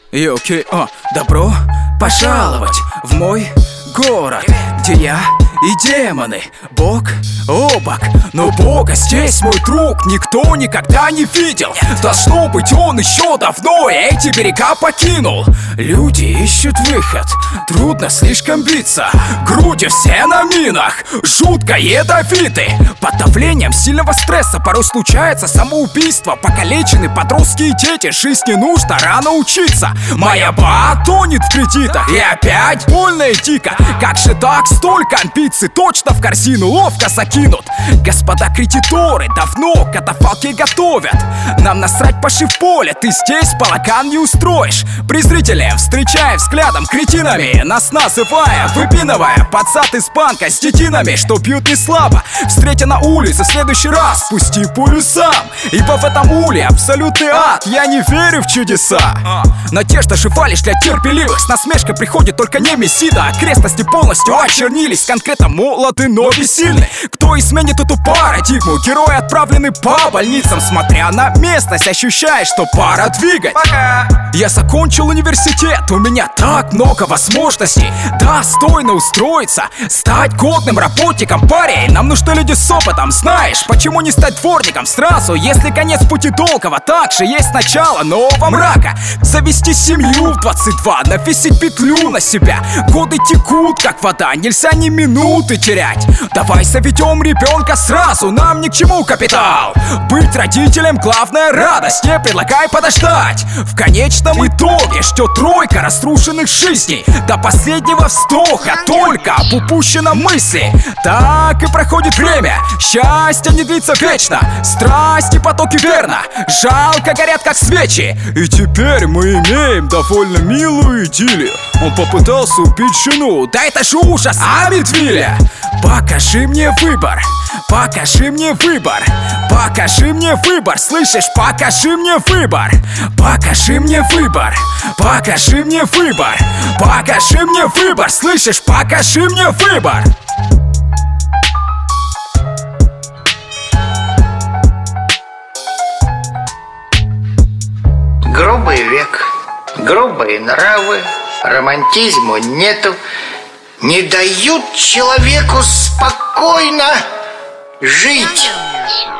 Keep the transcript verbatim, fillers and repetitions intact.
Йоки, о, добро пожаловать в мой город, где я и демоны бок о бок. Но Бога здесь, мой друг, никто никогда не видел. Должно быть, он еще давно эти берега покинул. Люди ищут выход, трудно слишком биться. Груди все на минах, жутко ядовиты. Под давлением сильного стресса порой случается самоубийство. Покалечены подростки и дети, жизни нужно рано учиться. Моя ба тонет в кредитах, и опять больно и дико. Как же так, столько амбиций точно в корзину ловко закинут. Господа кредиторы давно катафалки готовят. Нам насрать паши в поле, ты здесь балаган не устроишь. Презрителям встречаем взглядом кретинами, нас называя, выпинывая под зад из банка с детинами, что бьют не слабо. Встретя на улице в следующий раз, спусти пулю сам, ибо в этом уле абсолютный ад. Я не верю в чудеса. Надежда жива лишь для терпеливых. С насмешкой приходит только не мессида. Окрестности полностью очернились, конкретно молоды, но бессильны. Кто изменит эту парадигму? Герои отправлены по больницам. Смотря на местность, ощущаешь, что пора двигать. Пока. Я закончил университет, у меня так много возможностей достойно устроиться, стать годным работником. Парень, нам нужны люди с опытом. Знаешь, почему не стать дворником сразу, если конец пути долгого? Также есть начало нового мрака. Завести семью в двадцать два, навесить петлю на себя. Годы текут, как вода, нельзя ни минуты терять. Давай заведем ребенка сразу, нам ни к чему капитал. Быть родителем главная радость, не предлагай подождать. В конечном итоге ждет тройка разрушенных жизней. До последнего вздоха только об упущенном мысли. Так и проходит время, счастье не длится вечно. Страсти потоки верно, жалко горят как свечи. И теперь мы имеем довольно милую идиллию. Он попытался убить жену, да это же ужас, Амитвилля. Покажи мне выбор, покажи мне выбор, покажи мне выбор, слышишь? Покажи мне выбор, покажи мне выбор, покажи мне выбор, покажи мне выбор, слышишь? Покажи мне выбор. Грубый век, грубые нравы, романтизму нету, не дают человеку спокойно жить.